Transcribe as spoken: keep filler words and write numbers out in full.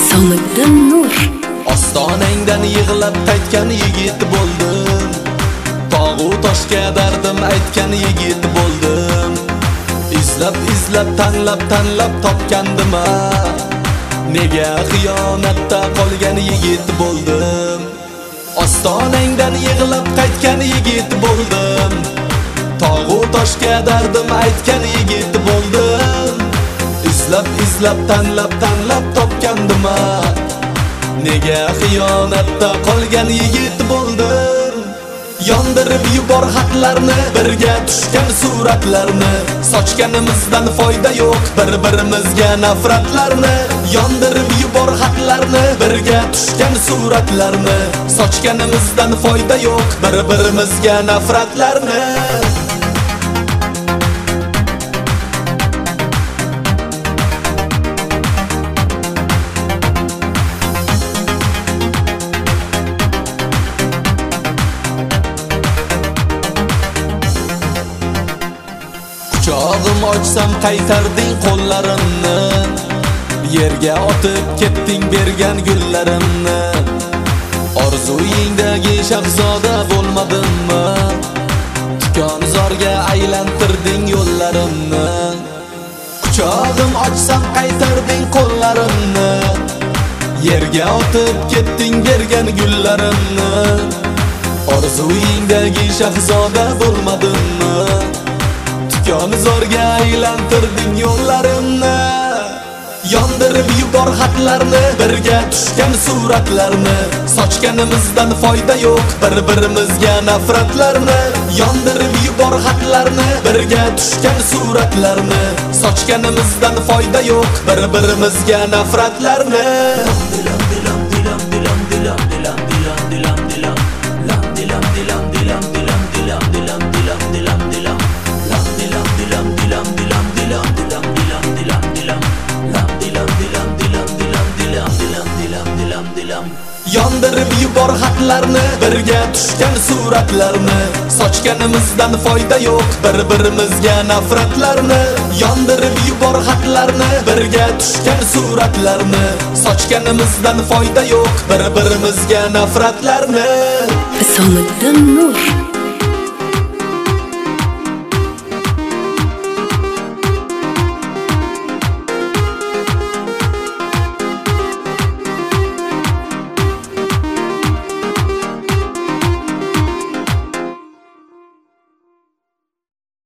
So'niqdan nur. Ostonangdan yig'lab qaytgan yigit bo'ldim. Tog'u toshga dardim aytgan yigit bo'ldim. Izlab izlab tanlab tanlab topgandim. Nega xiyonatda qolgan yigit bo'ldim. Ostonangdan yig'lab qaytgan yigit bo'ldim. Tog'u toshga dardim aytgan yigit bo'ldim. Izlab izlab tanlab tanlab topgandim. Nega xiyonatda qolgan yigit bo'ldim. Yondirib yubor xatlarni, birga tushgan suratlarni. Sochganimizdan foyda yo'q, bir-birimizga nafratlarni. Yondirib yubor xatlarni, birga tushgan suratlarni. Sochganimizdan foyda yo'q, bir-birimizga nafratlarni. Quchog'im ochsam qaytarding qo'llarimni. Yerga otib ketding bergan gullarimni. Orzuyingdagi shahzoda bo'lmadimmi? Tikonzorga aylantirding yo'llarimni. Quchog'im ochsam qaytarding qo'llarimni. Yerga otib ketding bergan gullarimni. Orzuyingdagi shahzoda bo'lmadimmi? Tikonzorga aylantirding yo'llarimni. Yondirib yubor xatlarni, birga tushgan suratlarni. Sochganimizdan foyda yo'q, bir-birimizga nafratlarni. Yondirib yubor xatlarni, birga tushgan suratlarni. Sochganimizdan foyda yo'q, bir-birimizga nafratlarni. Dilam dilam dilam dilam dilam dilam dilam dilam dilam lam dilam dilam dilam dilam dilam dilam dilam dilam dilam lam dilam dilam dilam dilam dilam dilam dilam dilam dilam lam dilam dilam dilam dilam dilam dilam dilam dilam dilam. Yondirib yubor xatlarni, birga tushgan suratlarni. Sochganimizdan foyda yo'q, bir-birimizga nafratlarni. Yondirib yubor xatlarni, birga tushgan suratlarni. Sochganimizdan foyda yo'q, bir-birimizga nafratlarni. So'niqdan nur.